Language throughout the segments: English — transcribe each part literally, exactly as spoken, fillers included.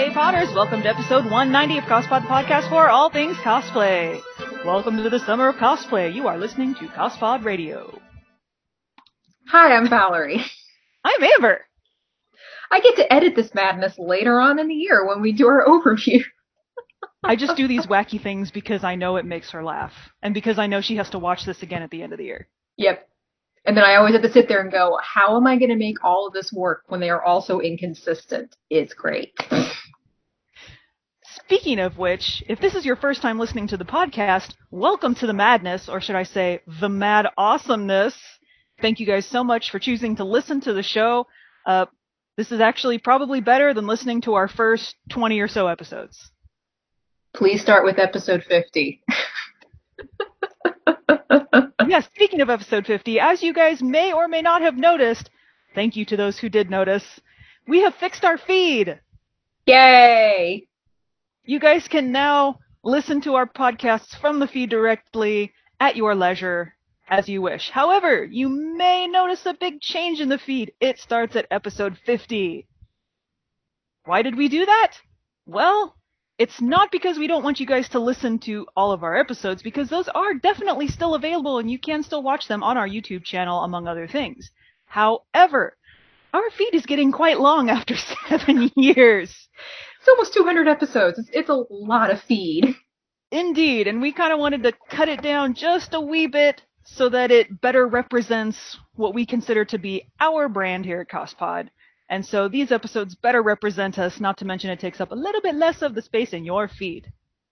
Hey Potters, welcome to episode one ninety of CosPod, the podcast for all things cosplay. Welcome to the summer of cosplay. You are listening to CosPod Radio. Hi, I'm Valerie. I'm Amber. I get to edit this madness later on in the year when we do our overview. I just do these wacky things because I know it makes her laugh, and because I know she has to watch this again at the end of the year. Yep. And then I always have to sit there and go, how am I going to make all of this work when they are all so inconsistent? It's great. Speaking of which, if this is your first time listening to the podcast, welcome to the madness, or should I say, the mad awesomeness. Thank you guys so much for choosing to listen to the show. Uh, this is actually probably better than listening to our first twenty or so episodes. Please start with episode fifty. Yes, speaking of episode fifty, as you guys may or may not have noticed, thank you to those who did notice, we have fixed our feed. Yay! You guys can now listen to our podcasts from the feed directly at your leisure as you wish. However, you may notice a big change in the feed. It starts at episode fifty. Why did we do that? Well, it's not because we don't want you guys to listen to all of our episodes, because those are definitely still available and you can still watch them on our YouTube channel, among other things. However, our feed is getting quite long after seven years. It's almost two hundred episodes. It's, it's a lot of feed. Indeed, and we kind of wanted to cut it down just a wee bit so that it better represents what we consider to be our brand here at CosPod. And so these episodes better represent us, not to mention it takes up a little bit less of the space in your feed.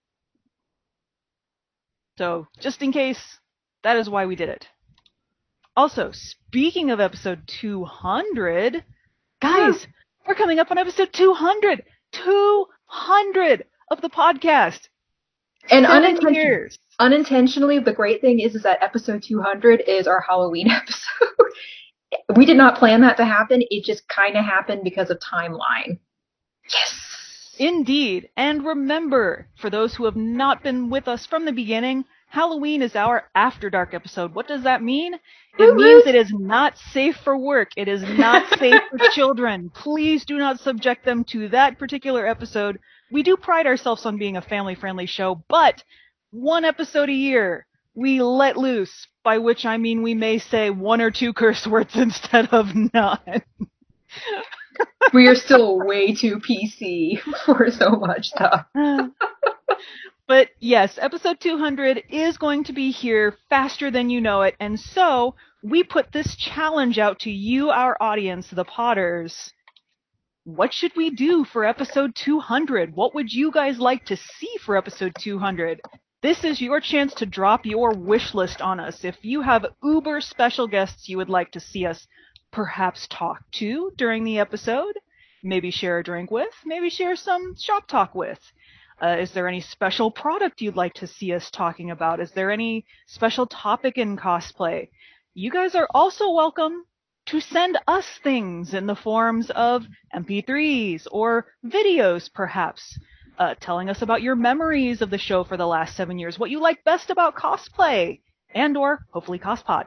So, just in case, that is why we did it. Also, speaking of episode two hundred, guys, we're coming up on episode two hundred! two hundred of the podcast! And Seven unintentionally, years. unintentionally, the great thing is, is that episode two hundred is our Halloween episode. We did not plan that to happen. It just kind of happened because of timeline. Yes! Indeed. And remember, for those who have not been with us from the beginning, Halloween is our After Dark episode. What does that mean? It Woo-hoo. means it is not safe for work. It is not safe for children. Please do not subject them to that particular episode. We do pride ourselves on being a family-friendly show, but one episode a year we let loose, by which I mean we may say one or two curse words instead of none. We are still way too P C for so much stuff. But yes, episode two hundred is going to be here faster than you know it, and so we put this challenge out to you, our audience, the Potters. What should we do for episode two hundred? What would you guys like to see for episode two hundred? This is your chance to drop your wish list on us. If you have uber special guests you would like to see us perhaps talk to during the episode, maybe share a drink with, maybe share some shop talk with. Uh, is there any special product you'd like to see us talking about? Is there any special topic in cosplay? You guys are also welcome to send us things in the forms of M P threes or videos, perhaps, uh, telling us about your memories of the show for the last seven years, what you like best about cosplay, and or hopefully CosPod.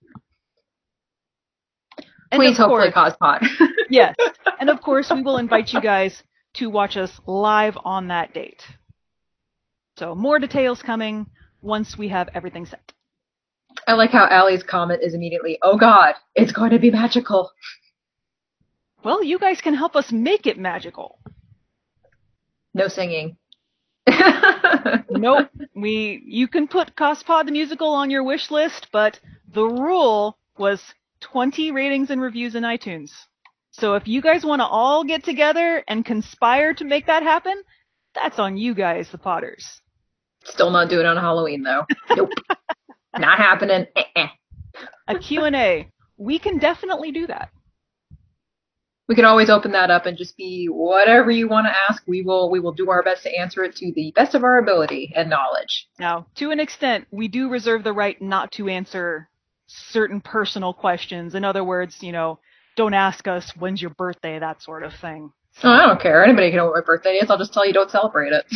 And Please, hopefully course, CosPod. Yes, and of course we will invite you guys to watch us live on that date. So more details coming once we have everything set. I like how Allie's comment is immediately, oh god, it's going to be magical. Well, you guys can help us make it magical. No singing. Nope. We, you can put CosPod the musical on your wish list, but the rule was twenty ratings and reviews in iTunes. So if you guys want to all get together and conspire to make that happen, that's on you guys, the Potters. Still not doing it on Halloween, though. Nope. Not happening. Eh-eh. A Q and A. We can definitely do that. We can always open that up and just be whatever you want to ask. We will we will do our best to answer it to the best of our ability and knowledge. Now, to an extent, we do reserve the right not to answer certain personal questions. In other words, you know, don't ask us when's your birthday, that sort of thing. Oh, I don't care. Anybody can know what my birthday is. I'll just tell you don't celebrate it.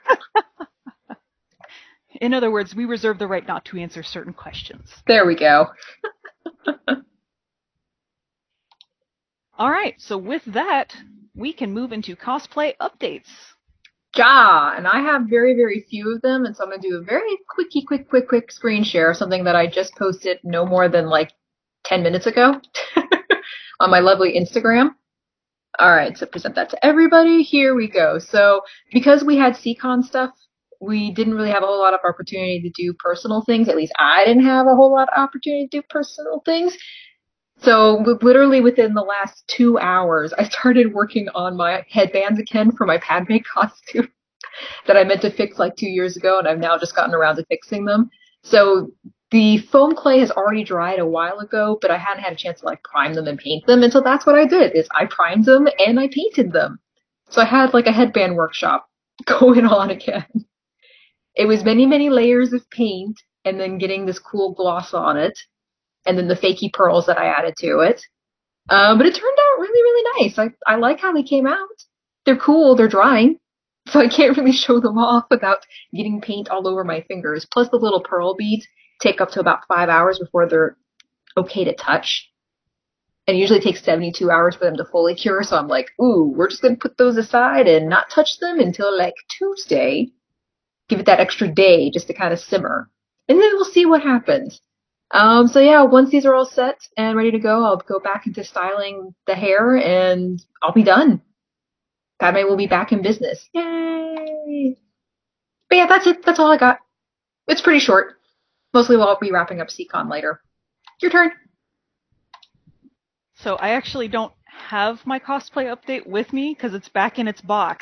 In other words, we reserve the right not to answer certain questions. There we go. All right, so with that, we can move into cosplay updates. Ja, and I have very, very few of them, and so I'm going to do a very quickie, quick, quick, quick screen share, something that I just posted no more than like ten minutes ago on my lovely Instagram. All right, so present that to everybody. Here we go. So because we had CCon stuff, we didn't really have a whole lot of opportunity to do personal things. At least I didn't have a whole lot of opportunity to do personal things. So literally within the last two hours, I started working on my headbands again for my Padme costume that I meant to fix like two years ago, and I've now just gotten around to fixing them. So the foam clay has already dried a while ago, but I hadn't had a chance to like prime them and paint them, and so that's what I did, is I primed them and I painted them. So I had like a headband workshop going on again. It was many, many layers of paint and then getting this cool gloss on it, and then the fakey pearls that I added to it. Uh, but it turned out really, really nice. I, I like how they came out. They're cool, they're drying, so I can't really show them off without getting paint all over my fingers. Plus the little pearl beads take up to about five hours before they're okay to touch. And it usually takes seventy-two hours for them to fully cure, so I'm like, ooh, we're just going to put those aside and not touch them until like Tuesday. Give it that extra day just to kind of simmer. And then we'll see what happens. Um, so yeah, once these are all set and ready to go, I'll go back into styling the hair and I'll be done. Padme will be back in business. Yay! But yeah, that's it. That's all I got. It's pretty short. Mostly I'll be wrapping up CCon later. Your turn. So I actually don't have my cosplay update with me because it's back in its box.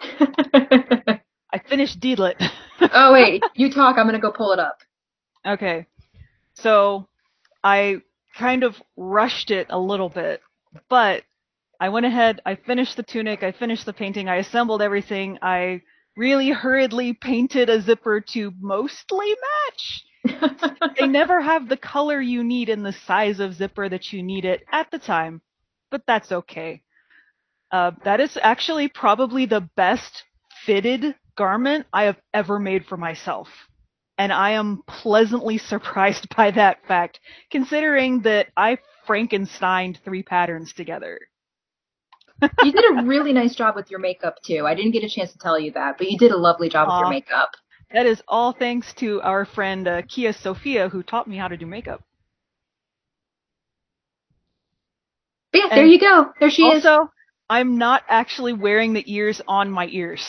I finished Deedlit. Oh wait, you talk. I'm gonna go pull it up. Okay. So I kind of rushed it a little bit, but I went ahead, I finished the tunic, I finished the painting, I assembled everything, I really hurriedly painted a zipper to mostly match. They never have the color you need in the size of zipper that you need it at the time, but that's okay. Uh, that is actually probably the best fitted garment I have ever made for myself. And I am pleasantly surprised by that fact, considering that I Frankensteined three patterns together. You did a really nice job with your makeup, too. I didn't get a chance to tell you that, but you did a lovely job with your makeup. That is all thanks to our friend uh, Kia Sophia, who taught me how to do makeup. But yeah, and there you go. There she also, is. Also, I'm not actually wearing the ears on my ears.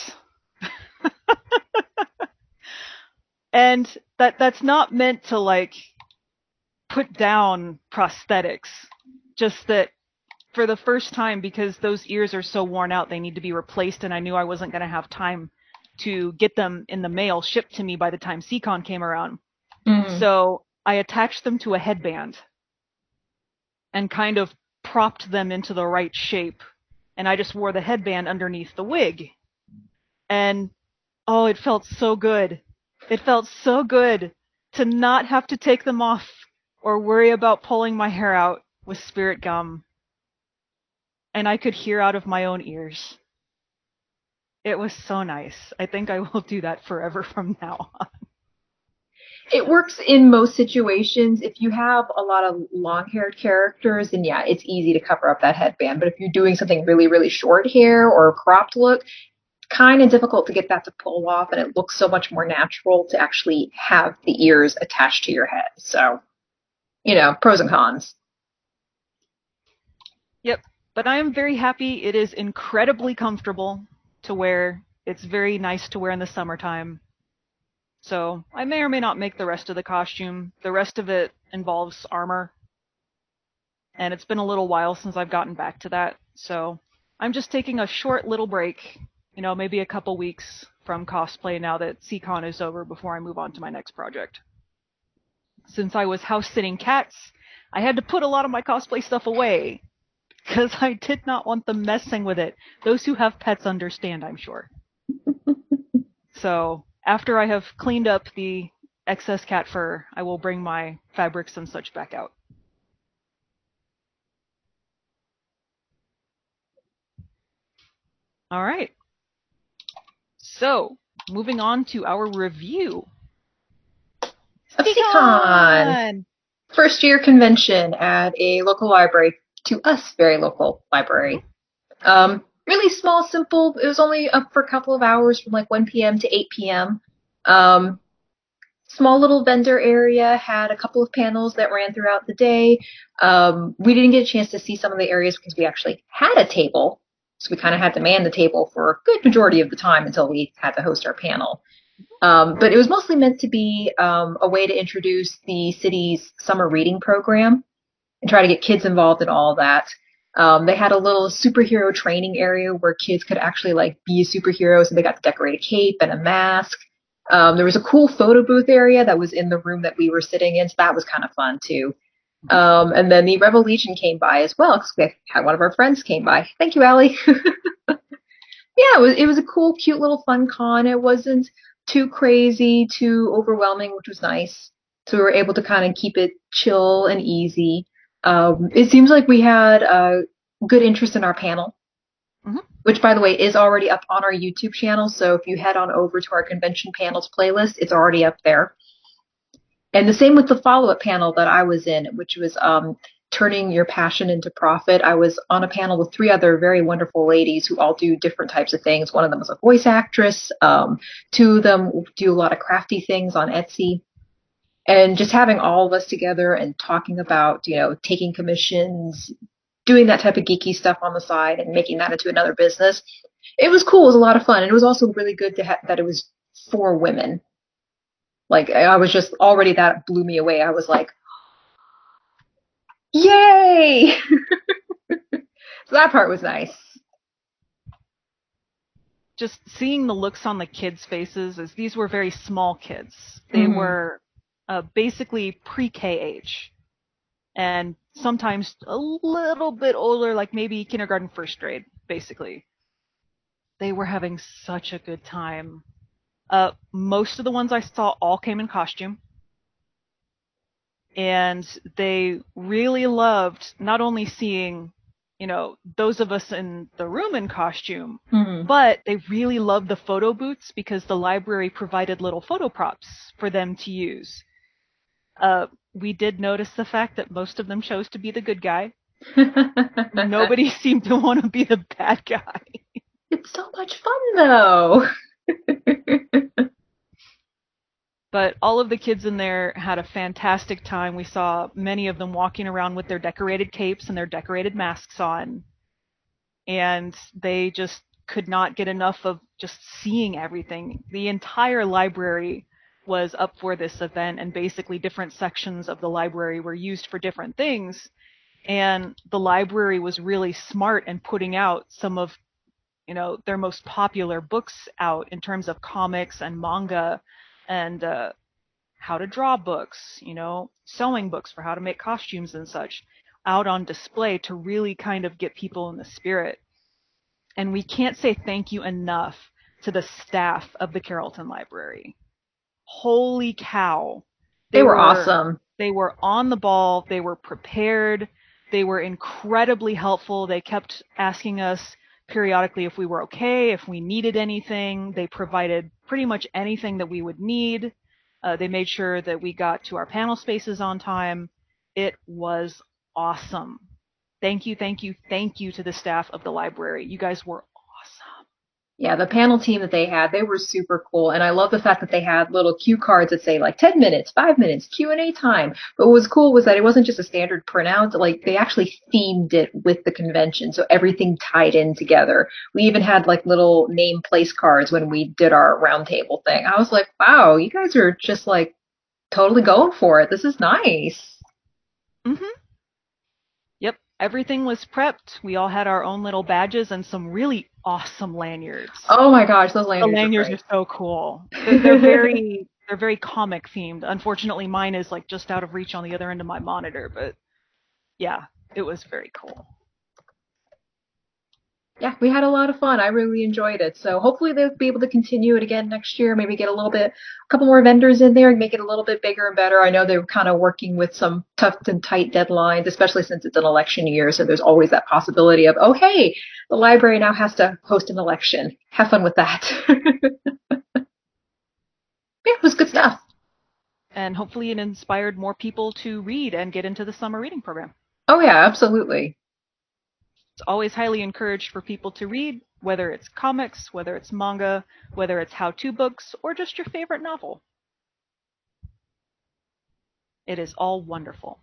And that that's not meant to, like, put down prosthetics. Just that for the first time, because those ears are so worn out, they need to be replaced, and I knew I wasn't going to have time to get them in the mail shipped to me by the time CCon came around. Mm-hmm. So I attached them to a headband and kind of propped them into the right shape. And I just wore the headband underneath the wig. And, oh, it felt so good. It felt so good to not have to take them off or worry about pulling my hair out with spirit gum. And I could hear out of my own ears. It was so nice. I think I will do that forever from now on. It works in most situations. If you have a lot of long-haired characters, then yeah, it's easy to cover up that headband. But if you're doing something really, really short hair or a cropped look, kind of difficult to get that to pull off, and it looks so much more natural to actually have the ears attached to your head. So, you know, pros and cons. Yep, but I am very happy. It is incredibly comfortable to wear. It's very nice to wear in the summertime. So I may or may not make the rest of the costume. The rest of it involves armor. And it's been a little while since I've gotten back to that. So I'm just taking a short little break. You know, maybe a couple weeks from cosplay now that CCon is over before I move on to my next project. Since I was house-sitting cats, I had to put a lot of my cosplay stuff away because I did not want them messing with it. Those who have pets understand, I'm sure. So after I have cleaned up the excess cat fur, I will bring my fabrics and such back out. All right. So, moving on to our review. CCon! First year convention at a local library, to us, very local library. Um, really small, simple. It was only up for a couple of hours from like one p m to eight p m. Um, small little vendor area, had a couple of panels that ran throughout the day. Um, we didn't get a chance to see some of the areas because we actually had a table. So we kind of had to man the table for a good majority of the time until we had to host our panel. Um, but it was mostly meant to be um, a way to introduce the city's summer reading program and try to get kids involved in all of that. Um, they had a little superhero training area where kids could actually like be superheroes, and they got to decorate a cape and a mask. Um, there was a cool photo booth area that was in the room that we were sitting in, so that was kind of fun too. Um, and then the Rebel Legion came by as well because we had one of our friends came by. Thank you, Allie. Yeah, it was it was a cool, cute little fun con. It wasn't too crazy, too overwhelming, which was nice. So we were able to kind of keep it chill and easy. Um, it seems like we had uh, good interest in our panel, Mm-hmm. which, by the way, is already up on our YouTube channel. So if you head on over to our convention panels playlist, it's already up there. And the same with the follow-up panel that I was in, which was um, turning your passion into profit. I was on a panel with three other very wonderful ladies who all do different types of things. One of them was a voice actress. Um, two of them do a lot of crafty things on Etsy. And just having all of us together and talking about, you know, taking commissions, doing that type of geeky stuff on the side and making that into another business. It was cool. It was a lot of fun. And it was also really good to have that it was for women. Like, I was just already, that blew me away. I was like, yay! So that part was nice. Just seeing the looks on the kids' faces, as these were very small kids. They Mhm. were uh, basically pre-K age. And sometimes a little bit older, like maybe kindergarten, first grade, basically. They were having such a good time. Uh, most of the ones I saw all came in costume. And they really loved not only seeing, you know, those of us in the room in costume, Mhm. but they really loved the photo booths because the library provided little photo props for them to use. Uh, we did notice the fact that most of them chose to be the good guy. Nobody seemed to want to be the bad guy. It's so much fun, though. But all of the kids in there had a fantastic time. We saw many of them walking around with their decorated capes and their decorated masks on. And they just could not get enough of just seeing everything. The entire library was up for this event, and basically different sections of the library were used for different things. And the library was really smart in putting out some of, you know, their most popular books out in terms of comics and manga and uh, how to draw books, you know, sewing books for how to make costumes and such, out on display to really kind of get people in the spirit. And we can't say thank you enough to the staff of the Carrollton Library. Holy cow. They were awesome. They were on the ball. They were prepared. They were incredibly helpful. They kept asking us periodically if we were okay, if we needed anything. They provided pretty much anything that we would need. Uh, they made sure that we got to our panel spaces on time. It was awesome. Thank you, thank you, thank you to the staff of the library. You guys were awesome. Yeah, the panel team that they had, they were super cool. And I love the fact that they had little cue cards that say like ten minutes, five minutes, Q and A time. But what was cool was that it wasn't just a standard printout. Like, they actually themed it with the convention. So everything tied in together. We even had like little name place cards when we did our roundtable thing. I was like, wow, you guys are just like totally going for it. This is nice. Mm-hmm. Yep, everything was prepped. We all had our own little badges and some really awesome lanyards. Oh my gosh, those lanyards! The lanyards are, are so cool. They're, they're very, they're very comic themed. Unfortunately, mine is like just out of reach on the other end of my monitor, but yeah, it was very cool. Yeah, we had a lot of fun. I really enjoyed it. So hopefully they'll be able to continue it again next year. Maybe get a little bit, a couple more vendors in there and make it a little bit bigger and better. I know they're kind of working with some tough and tight deadlines, especially since it's an election year. So there's always that possibility of, oh, hey, the library now has to host an election. Have fun with that. Yeah, it was good stuff. And hopefully it inspired more people to read and get into the summer reading program. Oh, yeah, absolutely. It's always highly encouraged for people to read, whether it's comics, whether it's manga, whether it's how-to books, or just your favorite novel. It is all wonderful.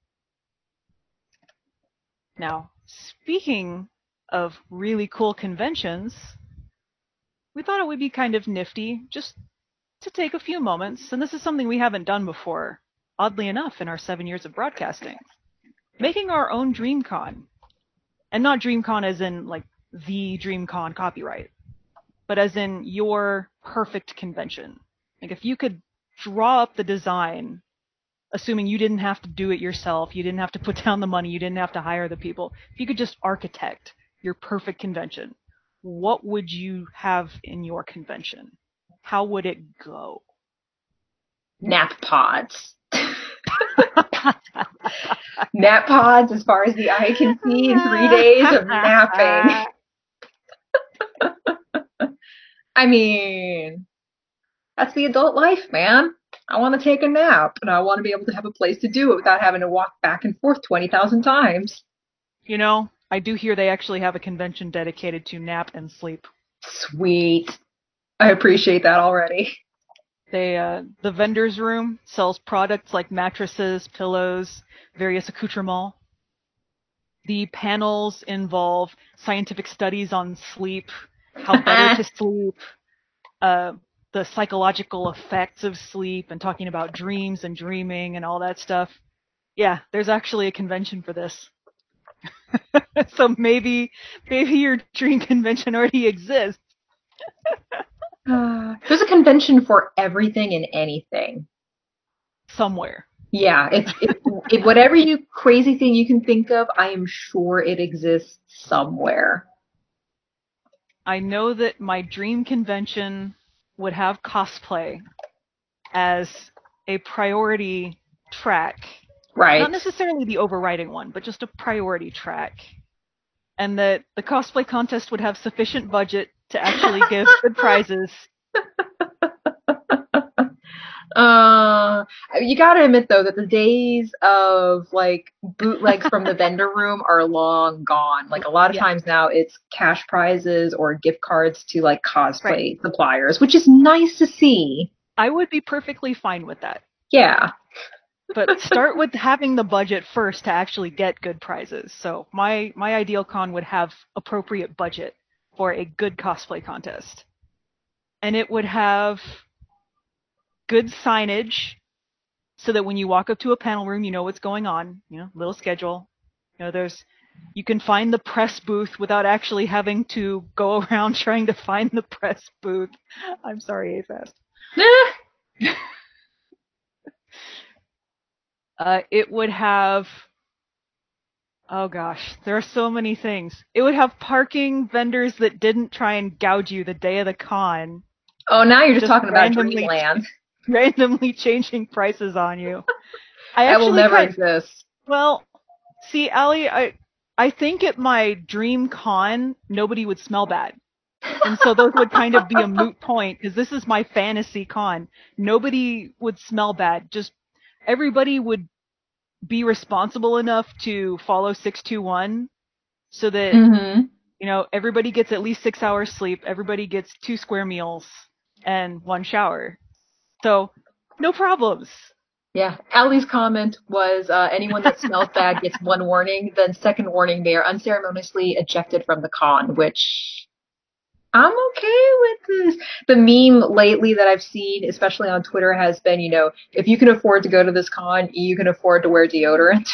Now, speaking of really cool conventions, we thought it would be kind of nifty just to take a few moments, and this is something we haven't done before, oddly enough, in our seven years of broadcasting, making our own DreamCon. And not DreamCon as in, like, the DreamCon copyright, but as in your perfect convention. Like, if you could draw up the design, assuming you didn't have to do it yourself, you didn't have to put down the money, you didn't have to hire the people, if you could just architect your perfect convention, what would you have in your convention? How would it go? Nap pods. Nap pods as far as the eye can see in three days of napping. I mean, that's the adult life, man. I want to take a nap, and I want to be able to have a place to do it without having to walk back and forth twenty thousand times. You know, I do hear they actually have a convention dedicated to nap and sleep. Sweet. I appreciate that already. They, uh, the vendor's room sells products like mattresses, pillows, various accoutrements. The panels involve scientific studies on sleep, how better to sleep, uh, the psychological effects of sleep, and talking about dreams and dreaming and all that stuff. Yeah, there's actually a convention for this. So maybe, maybe your dream convention already exists. Uh, there's a convention for everything and anything. Somewhere. Yeah, it's it, it, whatever you crazy thing you can think of, I am sure it exists somewhere. I know that my dream convention would have cosplay as a priority track. Right. Not necessarily the overriding one, but just a priority track. And that the cosplay contest would have sufficient budget to actually give good prizes. Uh, you gotta admit though that the days of like bootlegs from the vendor room are long gone. Like a lot of yeah. times now it's cash prizes or gift cards to like cosplay right. suppliers, which is nice to see. I would be perfectly fine with that. Yeah. But start with having the budget first to actually get good prizes. So my, my ideal con would have appropriate budget for a good cosplay contest. And it would have good signage so that when you walk up to a panel room, you know what's going on, you know, little schedule. You know, there's, you can find the press booth without actually having to go around trying to find the press booth. I'm sorry, A-Fest. uh, it would have, oh gosh, there are so many things. It would have parking vendors that didn't try and gouge you the day of the con. Oh, now you're just, just talking about Dreamland. Randomly changing prices on you. I that will never kind, exist. Well, see, Allie, I I think at my dream con, nobody would smell bad. And so those would kind of be a moot point, because this is my fantasy con. Nobody would smell bad. Just everybody would be responsible enough to follow six two one so that, mm-hmm. you know, everybody gets at least six hours sleep, everybody gets two square meals, and one shower. So, no problems. Yeah. Allie's comment was, uh, anyone that smells bad gets one warning, then second warning, they are unceremoniously ejected from the con, which I'm okay with this. The meme lately that I've seen, especially on Twitter, has been, you know, if you can afford to go to this con, you can afford to wear deodorant.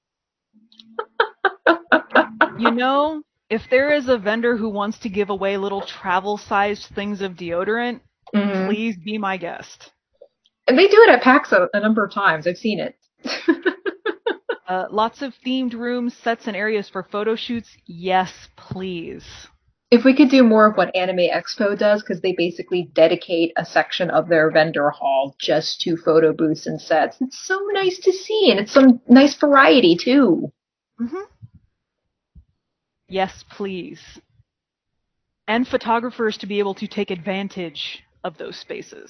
You know, if there is a vendor who wants to give away little travel-sized things of deodorant, mm-hmm. please be my guest. And they do it at PAX a, a number of times. I've seen it. uh, lots of themed rooms, sets, and areas for photo shoots. Yes, please. If we could do more of what Anime Expo does, because they basically dedicate a section of their vendor hall just to photo booths and sets. It's so nice to see, and it's some nice variety, too. Mm-hmm. Yes, please. And photographers to be able to take advantage of those spaces.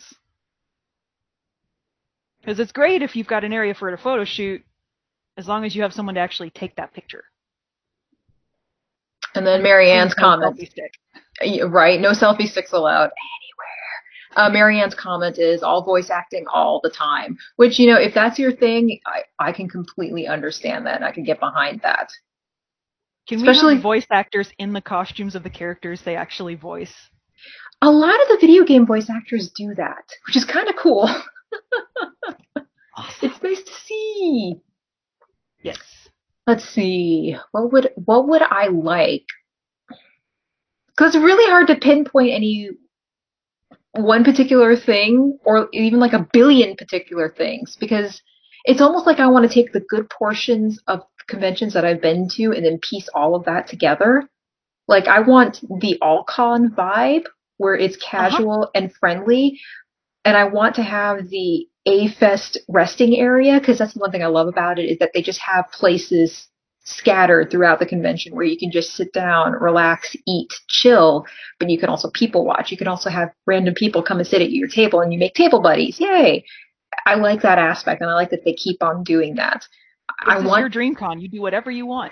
Because it's great if you've got an area for a photo shoot, as long as you have someone to actually take that picture. And then Marianne's Please, no comment, selfie stick. right? No selfie sticks allowed anywhere. Uh, Marianne's comment is all voice acting all the time, which, you know, if that's your thing, I, I can completely understand that. I can get behind that. Can Especially, we have voice actors in the costumes of the characters they actually voice? A lot of the video game voice actors do that, which is kind of cool. Awesome. It's nice to see. Yes. Let's see. What would what would I like? Because it's really hard to pinpoint any one particular thing, or even like a billion particular things, because it's almost like I want to take the good portions of conventions that I've been to and then piece all of that together. Like, I want the all-con vibe where it's casual uh-huh. and friendly, and I want to have the A-Fest resting area, because that's the one thing I love about it, is that they just have places scattered throughout the convention where you can just sit down, relax, eat, chill, but you can also people watch. You can also have random people come and sit at your table and you make table buddies. Yay! I like that aspect, and I like that they keep on doing that. This I is want your dream con. You do whatever you want.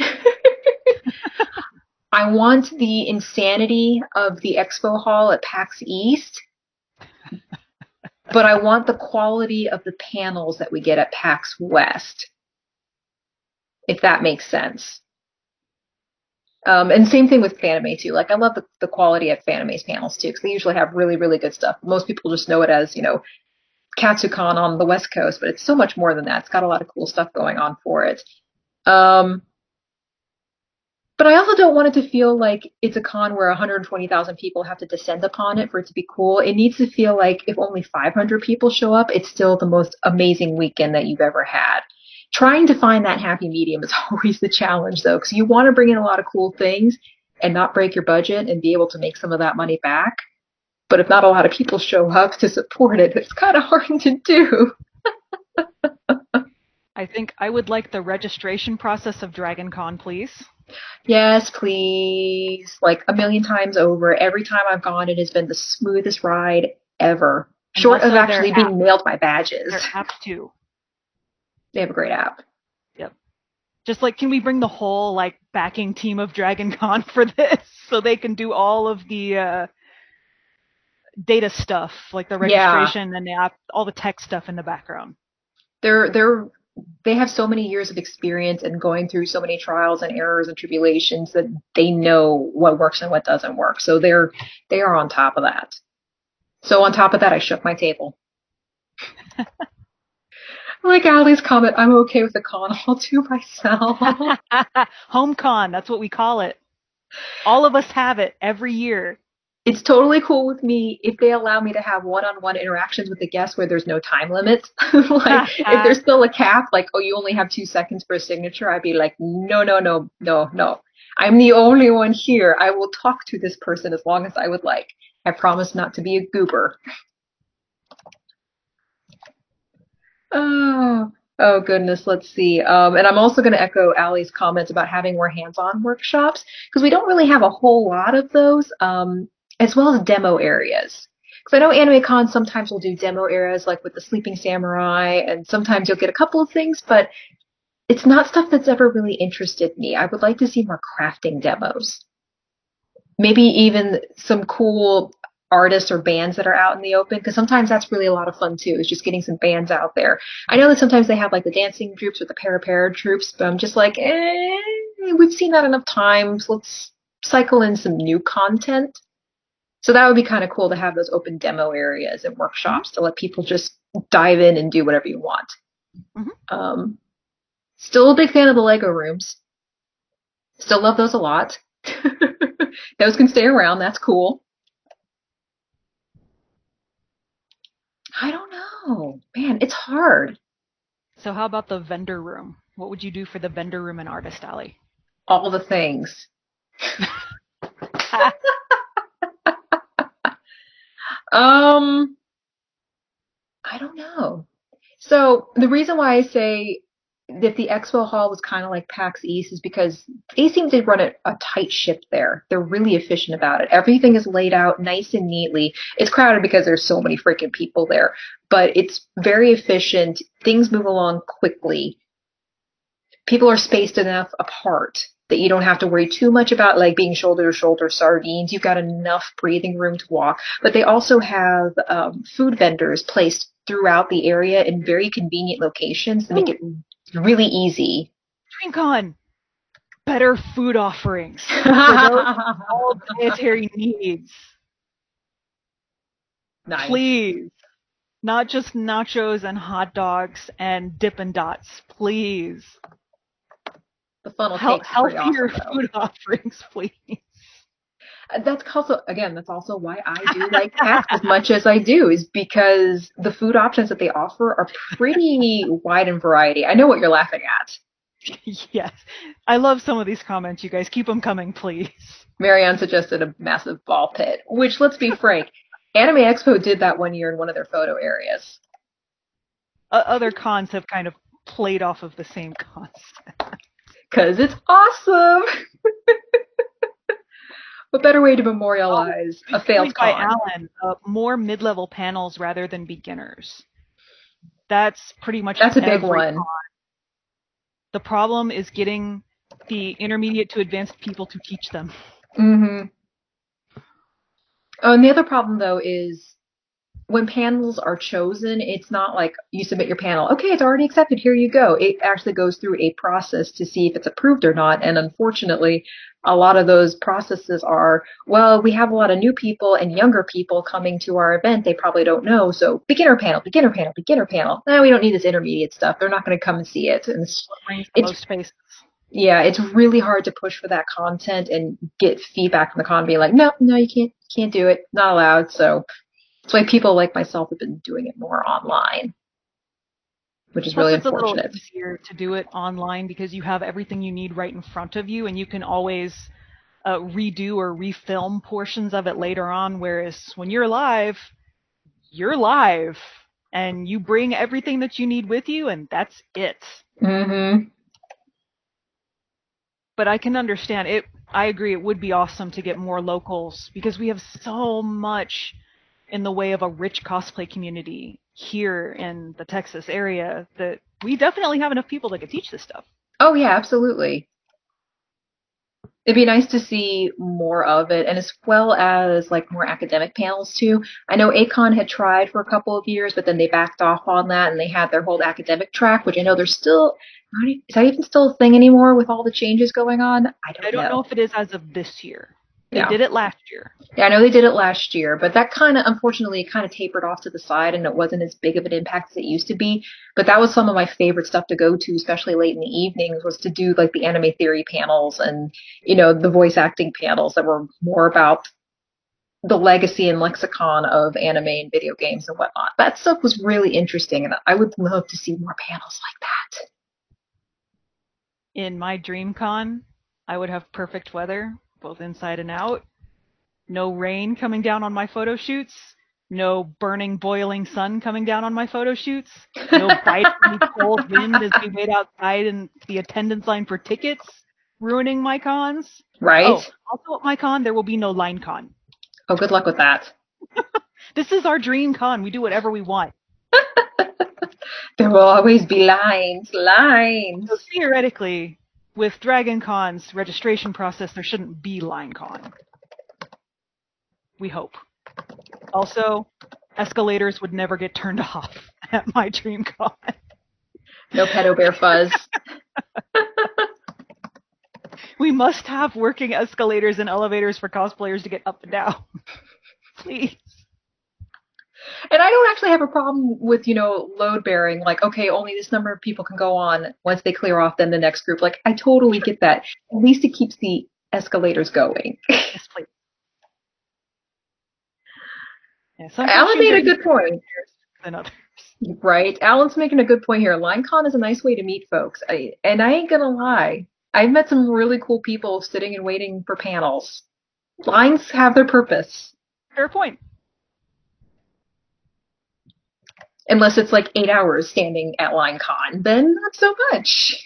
I want the insanity of the expo hall at PAX East, but I want the quality of the panels that we get at PAX West, if that makes sense. Um, and same thing with Fanime too. Like, I love the, the quality of Fanime's panels too, because they usually have really, really good stuff. Most people just know it as, you know, Katsucon on the West Coast, but it's so much more than that. It's got a lot of cool stuff going on for it. Um, but I also don't want it to feel like it's a con where one hundred twenty thousand people have to descend upon it for it to be cool. It needs to feel like if only five hundred people show up, it's still the most amazing weekend that you've ever had. Trying to find that happy medium is always the challenge, though, because you want to bring in a lot of cool things and not break your budget and be able to make some of that money back. But if not a lot of people show up to support it, it's kind of hard to do. I think I would like the registration process of Dragon Con, please. Yes, please. Like a million times over. Every time I've gone, it has been the smoothest ride ever. And short of actually being app. mailed my badges. Their apps too. They have a great app. Yep. Just like, can we bring the whole like backing team of Dragon Con for this so they can do all of the uh, data stuff, like the registration yeah. and the app, all the tech stuff in the background. They're they're they have so many years of experience and going through so many trials and errors and tribulations that they know what works and what doesn't work. So they're they are on top of that. So on top of that, I shook my table. Like Allie's comment, I'm okay with the con all to myself. Home con, that's what we call it. All of us have it every year. It's totally cool with me if they allow me to have one-on-one interactions with the guests where there's no time limit. Like, if there's still a cap, like, oh, you only have two seconds for a signature, I'd be like, no, no, no, no, no. I'm the only one here. I will talk to this person as long as I would like. I promise not to be a goober. Oh, oh goodness, let's see. Um, and I'm also going to echo Allie's comments about having more hands-on workshops, because we don't really have a whole lot of those. Um, as well as demo areas. Because I know AnimeCon sometimes will do demo areas, like with the Sleeping Samurai, and sometimes you'll get a couple of things, but it's not stuff that's ever really interested me. I would like to see more crafting demos. Maybe even some cool artists or bands that are out in the open, because sometimes that's really a lot of fun too, is just getting some bands out there. I know that sometimes they have like the dancing troops with the para-para troops, but I'm just like, eh, we've seen that enough times. Let's cycle in some new content. So that would be kind of cool to have those open demo areas and workshops mm-hmm. to let people just dive in and do whatever you want. Mm-hmm. Um, still a big fan of the Lego rooms. Still love those a lot. Those can stay around. That's cool. I don't know. Man, it's hard. So how about the vendor room? What would you do for the vendor room in Artist Alley? All the things. Um, I don't know. So the reason why I say that the expo hall was kind of like PAX East is because they seem to run a, a tight ship there. They're really efficient about it. Everything is laid out nice and neatly. It's crowded because there's so many freaking people there, but it's very efficient. Things move along quickly. People are spaced enough apart that you don't have to worry too much about like being shoulder to shoulder sardines. You've got enough breathing room to walk. But they also have um, food vendors placed throughout the area in very convenient locations to make it really easy. DreamCon, better food offerings for those all dietary needs. Nice. Please. Not just nachos and hot dogs and Dippin' Dots. Please. The funnel Hel- cake's healthier awesome, food offerings, please. That's also, again, that's also why I do like cats as much as I do, is because the food options that they offer are pretty wide in variety. I know what you're laughing at. Yes. I love some of these comments, you guys. Keep them coming, please. Marianne suggested a massive ball pit, which, let's be frank, Anime Expo did that one year in one of their photo areas. Uh, other cons have kind of played off of the same concept. Because it's awesome! A better way to memorialize oh, a failed con. By Alan, uh, more mid-level panels rather than beginners. That's pretty much That's a big one. Con. The problem is getting the intermediate to advanced people to teach them. Mm-hmm. Oh, and the other problem, though, is when panels are chosen, it's not like you submit your panel, okay, it's already accepted, here you go. It actually goes through a process to see if it's approved or not, and unfortunately, a lot of those processes are, well, we have a lot of new people and younger people coming to our event, they probably don't know, so beginner panel, beginner panel, beginner panel. No, we don't need this intermediate stuff, they're not going to come and see it. And it's, most faces. Yeah, it's really hard to push for that content and get feedback from the con being like, no, no, you can't, can't do it, not allowed, so that's why people like myself have been doing it more online, which is Plus really it's unfortunate. It's a little easier to do it online because you have everything you need right in front of you, and you can always uh, redo or refilm portions of it later on, whereas when you're live, you're live, and you bring everything that you need with you, and that's it. Mm-hmm. But I can understand it. I agree, it would be awesome to get more locals, because we have so much in the way of a rich cosplay community here in the Texas area that we definitely have enough people that could teach this stuff. Oh yeah, absolutely. It'd be nice to see more of it, and as well as like more academic panels too. I know A CON had tried for a couple of years, but then they backed off on that, and they had their whole academic track, which I know they're still. Is that even still a thing anymore with all the changes going on? I don't know. I don't know, know if it is as of this year. They yeah. did it last year. Yeah, I know they did it last year, but that kind of, unfortunately, kind of tapered off to the side, and it wasn't as big of an impact as it used to be. But that was some of my favorite stuff to go to, especially late in the evenings, was to do like the anime theory panels and, you know, the voice acting panels that were more about the legacy and lexicon of anime and video games and whatnot. That stuff was really interesting, and I would love to see more panels like that. In my DreamCon, I would have perfect weather, both inside and out. No rain coming down on my photo shoots. No burning, boiling sun coming down on my photo shoots. No biting cold wind as we wait outside in the attendance line for tickets, ruining my cons. Right. Oh, also at my con, there will be no line con. Oh, good luck with that. This is our dream con. We do whatever we want. There will always be lines, lines. So theoretically, with Dragon Con's registration process, there shouldn't be line con. We hope. Also, escalators would never get turned off at my DreamCon. No pedo bear fuzz. We must have working escalators and elevators for cosplayers to get up and down. Please. And I don't actually have a problem with, you know, load bearing, like, okay, only this number of people can go on. Once they clear off, then the next group. Like, I totally get that. At least it keeps the escalators going. Yes, please. Yeah, Alan made a good point. Than others. Right? Alan's making a good point here. LineCon is a nice way to meet folks. I, and I ain't gonna lie. I've met some really cool people sitting and waiting for panels. Lines have their purpose. Fair point. Unless it's like eight hours standing at LineCon, then not so much.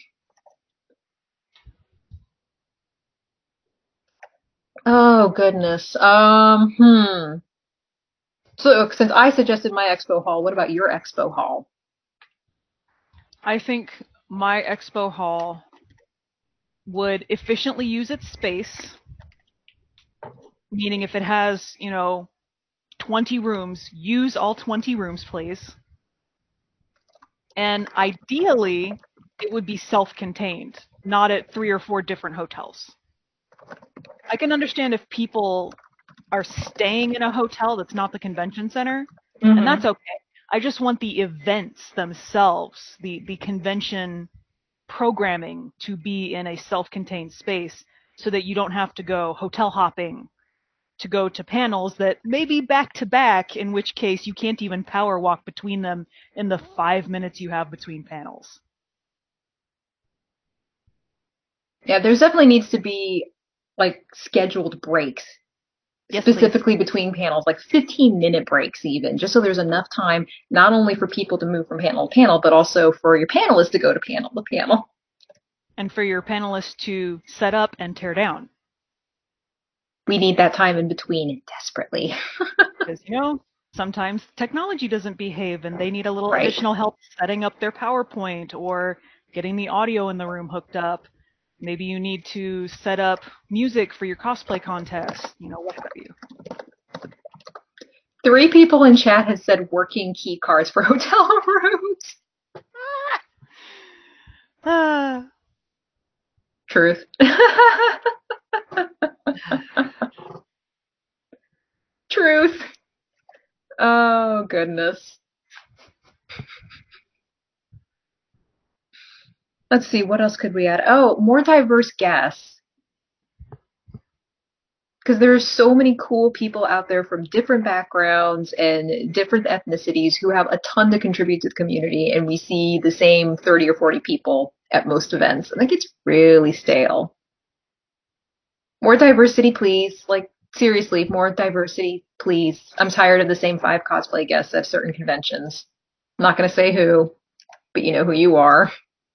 Oh, goodness. Um, hmm. So, since I suggested my expo hall, what about your expo hall? I think my expo hall would efficiently use its space, meaning if it has, you know, twenty rooms, use all twenty rooms, please. And ideally, it would be self-contained, not at three or four different hotels. I can understand if people are staying in a hotel that's not the convention center, mm-hmm. and that's okay. I just want the events themselves, the, the convention programming, to be in a self-contained space so that you don't have to go hotel hopping to go to panels that may be back to back, in which case you can't even power walk between them in the five minutes you have between panels. Yeah, there's definitely needs to be like scheduled breaks. Yes, specifically please. Between panels, like fifteen minute breaks even, just so there's enough time not only for people to move from panel to panel, but also for your panelists to go to panel to panel. And for your panelists to set up and tear down. We need that time in between desperately. Because, you know, sometimes technology doesn't behave and they need a little right. additional help setting up their PowerPoint or getting the audio in the room hooked up. Maybe you need to set up music for your cosplay contest, you know, what have you. Three people in chat have said working key cards for hotel rooms. Ah. Truth. Truth. Oh, goodness. Let's see, what else could we add? Oh, more diverse guests. Because there are so many cool people out there from different backgrounds and different ethnicities who have a ton to contribute to the community, and we see the same thirty or forty people at most events. I think it's really stale. More diversity, please. Like, seriously, more diversity, please. I'm tired of the same five cosplay guests at certain conventions. I'm not going to say who, but you know who you are.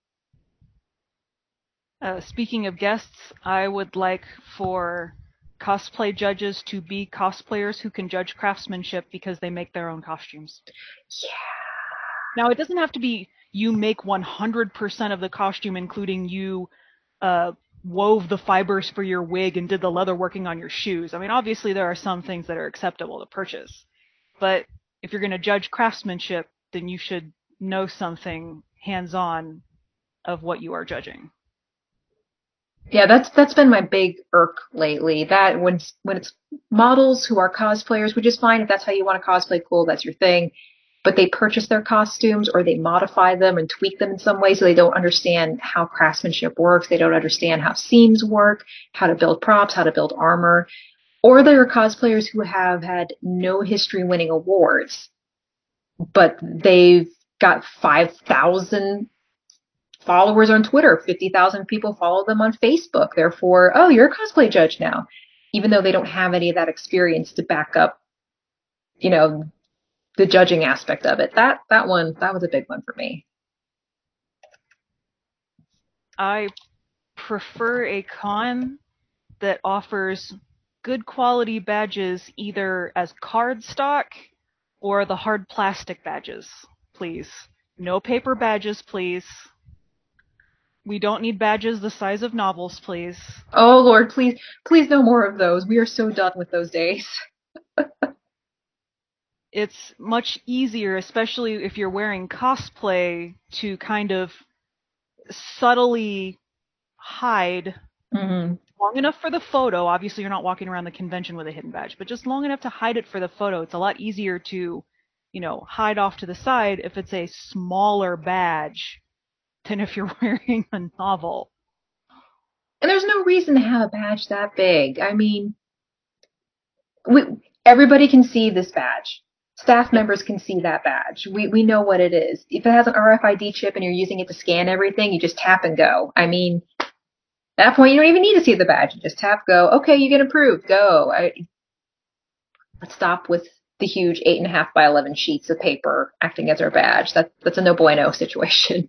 Uh, speaking of guests, I would like for cosplay judges to be cosplayers who can judge craftsmanship because they make their own costumes. Yeah. Now, it doesn't have to be you make one hundred percent of the costume, including you uh, wove the fibers for your wig and did the leather working on your shoes. I mean, obviously there are some things that are acceptable to purchase. But if you're going to judge craftsmanship, then you should know something hands-on of what you are judging. Yeah, that's that's been my big irk lately. That when when it's models who are cosplayers, which is fine if that's how you want to cosplay, cool, that's your thing. But they purchase their costumes or they modify them and tweak them in some way, so they don't understand how craftsmanship works. They don't understand how seams work, how to build props, how to build armor. Or there are cosplayers who have had no history winning awards, but they've got five thousand followers on Twitter, fifty thousand people follow them on Facebook. Therefore, oh, you're a cosplay judge now, even though they don't have any of that experience to back up, you know, the judging aspect of it. That that one, that was a big one for me. I prefer a con that offers good quality badges either as card stock or the hard plastic badges, please. No paper badges, please. We don't need badges the size of novels, please. Oh, Lord, please, please no more of those. We are so done with those days. It's much easier, especially if you're wearing cosplay, to kind of subtly hide mm-hmm. long enough for the photo. Obviously, you're not walking around the convention with a hidden badge, but just long enough to hide it for the photo. It's a lot easier to, you know, hide off to the side if it's a smaller badge than if you're wearing a novel. And there's no reason to have a badge that big. I mean, we, everybody can see this badge. Staff members can see that badge. We we know what it is. If it has an R F I D chip and you're using it to scan everything, you just tap and go. I mean, at that point, you don't even need to see the badge. You just tap, go. Okay, you get approved. Go. I, let's stop with the huge eight and a half by eleven sheets of paper acting as our badge. That that's a no bueno situation.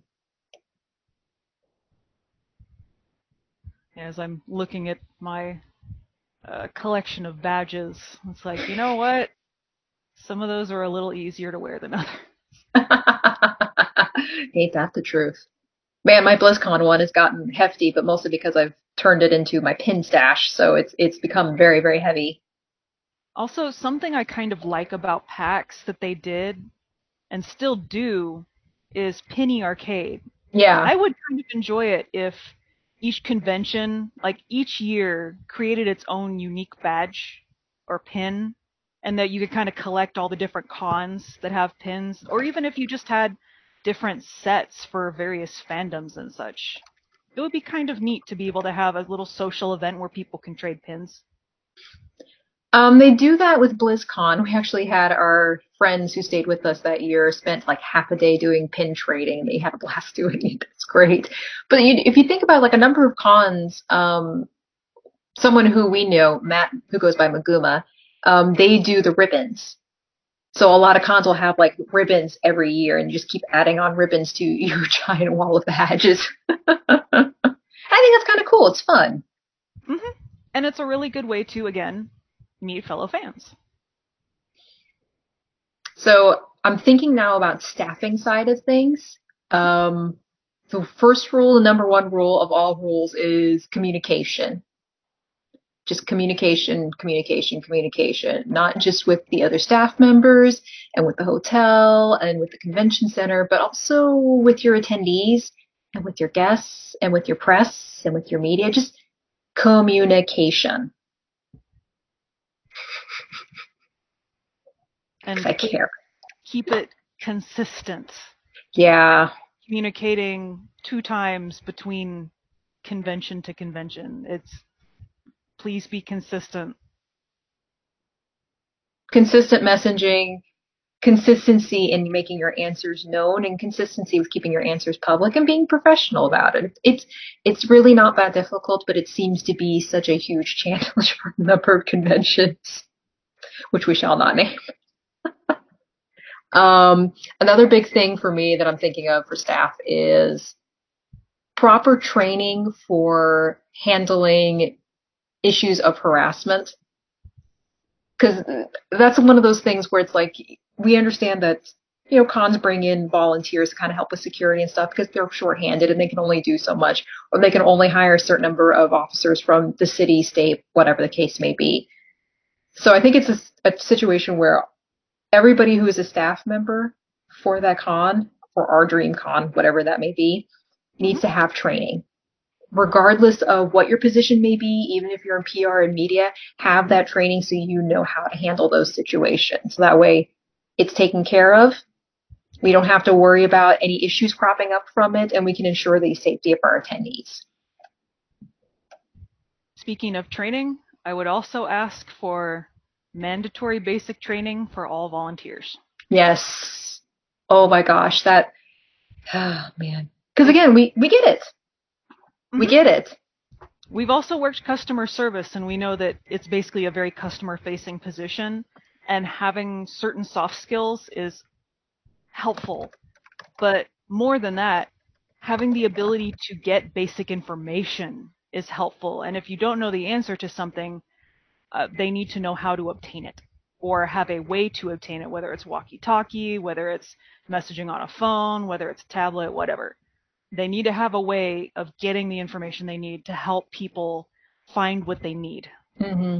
As I'm looking at my uh, collection of badges, it's like, you know what? Some of those are a little easier to wear than others. Ain't that the truth? Man, my BlizzCon one has gotten hefty, but mostly because I've turned it into my pin stash, so it's it's become very, very heavy. Also, something I kind of like about PAX that they did and still do is Penny Arcade. Yeah. I would kind of enjoy it if each convention, like each year, created its own unique badge or pin, and that you could kind of collect all the different cons that have pins, or even if you just had different sets for various fandoms and such. It would be kind of neat to be able to have a little social event where people can trade pins. Um, they do that with BlizzCon. We actually had our friends who stayed with us that year spent like half a day doing pin trading, and they had a blast doing it. It's great. But you, if you think about like a number of cons, um, someone who we know, Matt, who goes by Maguma, um, they do the ribbons. So a lot of cons will have like ribbons every year, and you just keep adding on ribbons to your giant wall of badges. I think that's kind of cool. It's fun. hmm And it's a really good way to, again, meet fellow fans. So I'm thinking now about staffing side of things. Um, the first rule, the number one rule of all rules is communication. Just communication, communication, communication, not just with the other staff members and with the hotel and with the convention center, but also with your attendees and with your guests and with your press and with your media. Just communication. And I care. Keep it consistent. Yeah. Communicating two times between convention to convention. It's please be consistent. Consistent messaging, consistency in making your answers known, and consistency with keeping your answers public and being professional about it. It's it's really not that difficult, but it seems to be such a huge challenge for a number of conventions, which we shall not name. um, another big thing for me that I'm thinking of for staff is proper training for handling issues of harassment. Because that's one of those things where it's like, we understand that, you know, cons bring in volunteers to kind of help with security and stuff because they're shorthanded and they can only do so much, or they can only hire a certain number of officers from the city, state, whatever the case may be. So I think it's a, a situation where everybody who is a staff member for that con, or our dream con, whatever that may be, needs to have training. Regardless of what your position may be, even if you're in P R and media, have that training so you know how to handle those situations. So that way it's taken care of. We don't have to worry about any issues cropping up from it, and we can ensure the safety of our attendees. Speaking of training, I would also ask for mandatory basic training for all volunteers. Yes. Oh my gosh, that, oh man. Because again, we, we get it. We get it. We've also worked customer service, and we know that it's basically a very customer-facing position, and having certain soft skills is helpful. But more than that, having the ability to get basic information is helpful. And if you don't know the answer to something, uh, they need to know how to obtain it, or have a way to obtain it, whether it's walkie-talkie, whether it's messaging on a phone, whether it's a tablet, whatever. They need to have a way of getting the information they need to help people find what they need. Mm-hmm.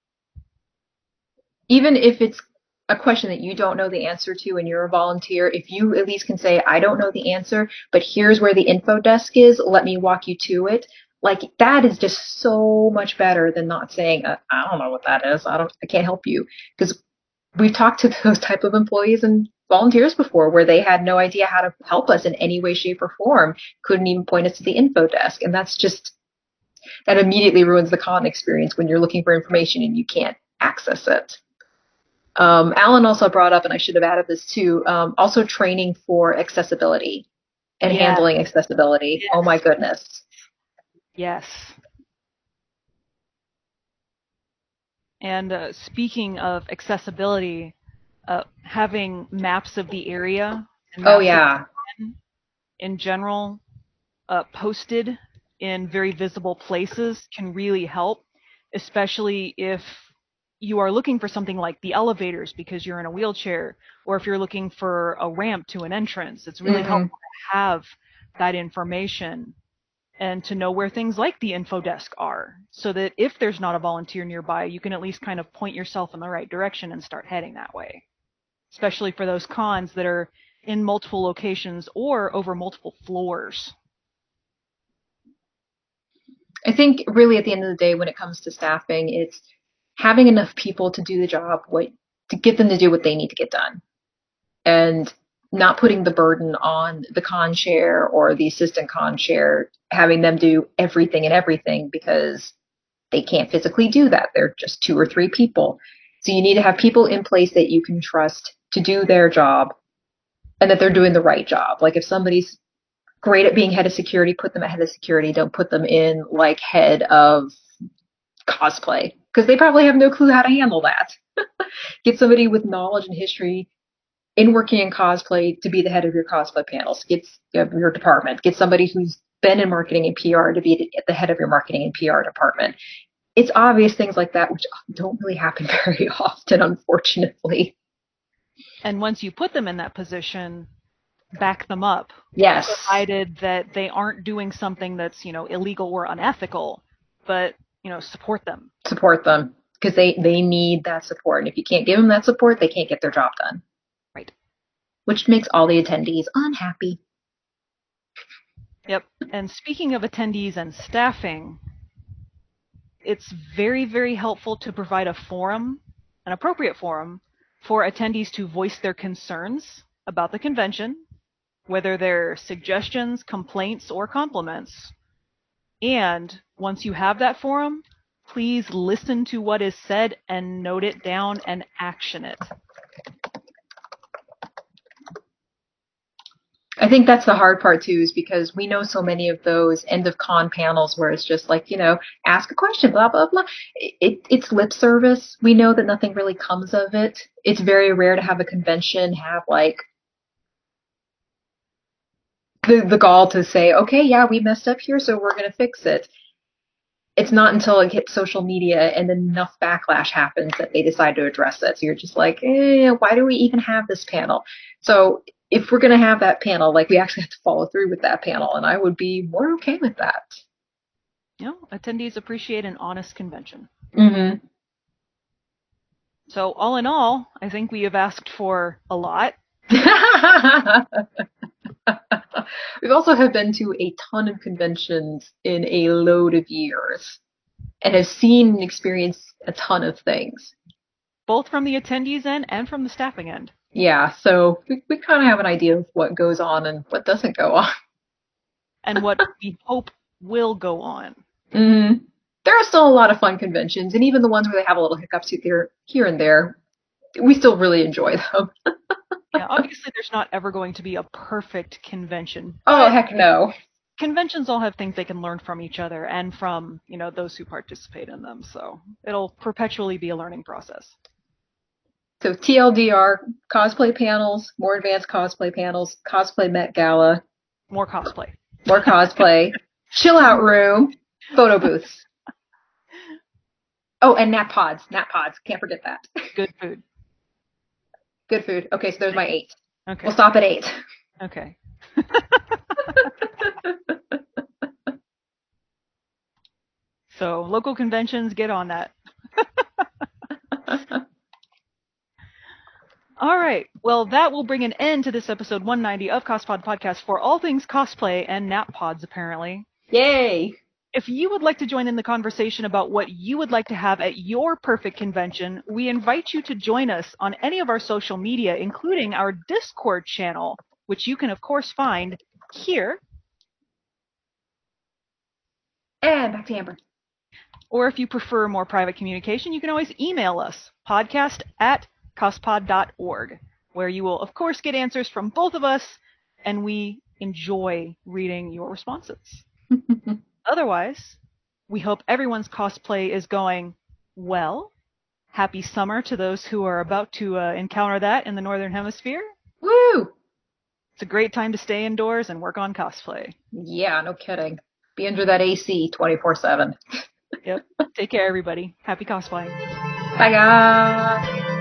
Even if it's a question that you don't know the answer to and you're a volunteer, if you at least can say, I don't know the answer, but here's where the info desk is, let me walk you to it. Like, that is just so much better than not saying, uh, I don't know what that is. I don't, I can't help you. Because we've talked to those type of employees and volunteers before where they had no idea how to help us in any way, shape, or form, couldn't even point us to the info desk. And that's just, that immediately ruins the con experience when you're looking for information and you can't access it. Um, Alan also brought up, and I should have added this too, um, also training for accessibility and Yes. handling accessibility. Yes. Oh my goodness. Yes. And uh, speaking of accessibility, uh, having maps of the area and maps Oh yeah. in general uh, posted in very visible places can really help, especially if you are looking for something like the elevators because you're in a wheelchair, or if you're looking for a ramp to an entrance. It's really Mm-hmm. helpful to have that information and to know where things like the info desk are, so that if there's not a volunteer nearby, you can at least kind of point yourself in the right direction and start heading that way. Especially for those cons that are in multiple locations or over multiple floors. I think really at the end of the day, when it comes to staffing, it's having enough people to do the job, what to get them to do what they need to get done, and not putting the burden on the con chair or the assistant con chair, having them do everything and everything because they can't physically do that. They're just two or three people. So you need to have people in place that you can trust to do their job and that they're doing the right job. Like if somebody's great at being head of security, put them at head of security. Don't put them in like head of cosplay because they probably have no clue how to handle that. Get somebody with knowledge and history in working in cosplay to be the head of your cosplay panels. Get your department. Get somebody who's been in marketing and P R to be at the head of your marketing and P R department. It's obvious things like that, which don't really happen very often, unfortunately. And once you put them in that position, back them up. Yes. Provided that they aren't doing something that's, you know, illegal or unethical, but, you know, support them. Support them because they, they need that support. And if you can't give them that support, they can't get their job done. Right. Which makes all the attendees unhappy. Yep. And speaking of attendees and staffing, it's very, very helpful to provide a forum, an appropriate forum, for attendees to voice their concerns about the convention, whether they're suggestions, complaints, or compliments. And once you have that forum, please listen to what is said and note it down and action it. I think that's the hard part too, is because we know so many of those end of con panels where it's just like, you know, ask a question, blah, blah, blah. It, it's lip service. We know that nothing really comes of it. It's very rare to have a convention have like the, the gall to say, okay, yeah, we messed up here, so we're going to fix it. It's not until it hits social media and enough backlash happens that they decide to address it. So you're just like, eh, why do we even have this panel? So if we're going to have that panel, like we actually have to follow through with that panel, and I would be more okay with that. You know, attendees appreciate an honest convention. Mm-hmm. So all in all, I think we have asked for a lot. We've also have been to a ton of conventions in a load of years and have seen and experienced a ton of things. Both from the attendees end and from the staffing end. Yeah, so we, we kind of have an idea of what goes on and what doesn't go on. And what we hope will go on. Mm-hmm. There are still a lot of fun conventions, and even the ones where they have a little hiccups here, here and there, we still really enjoy them. Yeah, obviously there's not ever going to be a perfect convention. Oh, heck no. Conventions all have things they can learn from each other and from, you know, those who participate in them. So it'll perpetually be a learning process. So T L D R, cosplay panels, more advanced cosplay panels, cosplay Met Gala. More cosplay. More cosplay. Chill out room. Photo booths. Oh, and nap pods. Nap pods. Can't forget that. Good food. Good food. Okay, so there's my eight. Okay. We'll stop at eight. Okay. So local conventions, get on that. All right. Well, that will bring an end to this episode one ninety of CosPod Podcast for all things cosplay and nap pods, apparently. Yay! If you would like to join in the conversation about what you would like to have at your perfect convention, we invite you to join us on any of our social media, including our Discord channel, which you can, of course, find here. And back to Amber. Or if you prefer more private communication, you can always email us, podcast at cospod dot org, where you will, of course, get answers from both of us, and we enjoy reading your responses. Otherwise, we hope everyone's cosplay is going well. Happy summer to those who are about to uh, encounter that in the Northern Hemisphere. Woo! It's a great time to stay indoors and work on cosplay. Yeah, no kidding. Be under that A C twenty-four seven. Yep. Take care, everybody. Happy cosplaying. Bye, guys.